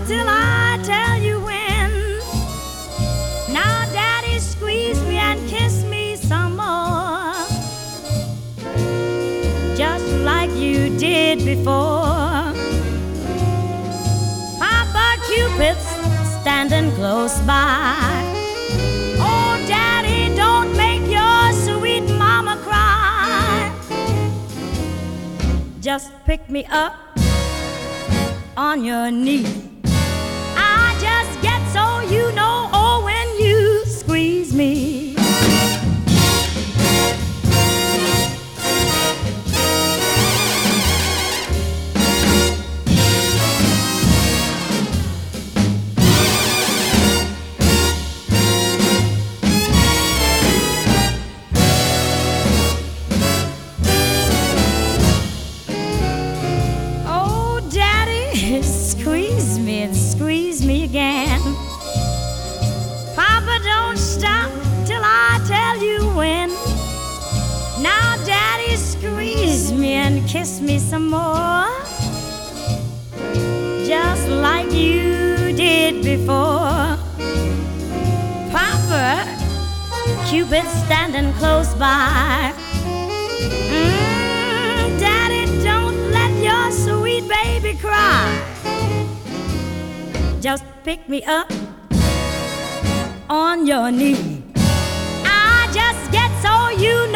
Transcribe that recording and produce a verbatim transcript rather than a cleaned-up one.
till I tell you when. Now, Daddy, squeeze me and kiss me some more, just like you did before. Papa Cupid's standing close by. Oh, Daddy, don't make your sweet mama cry. Just pick me up on your knee. I just get so you know, oh, when you squeeze me. Squeeze me and squeeze me again. Papa, don't stop till I tell you when. Now, Daddy, squeeze me and kiss me some more, just like you did before. Papa Cupid standing close by. Mm, Daddy, don't let your sweet baby cry. Just pick me up on your knee. I just get so you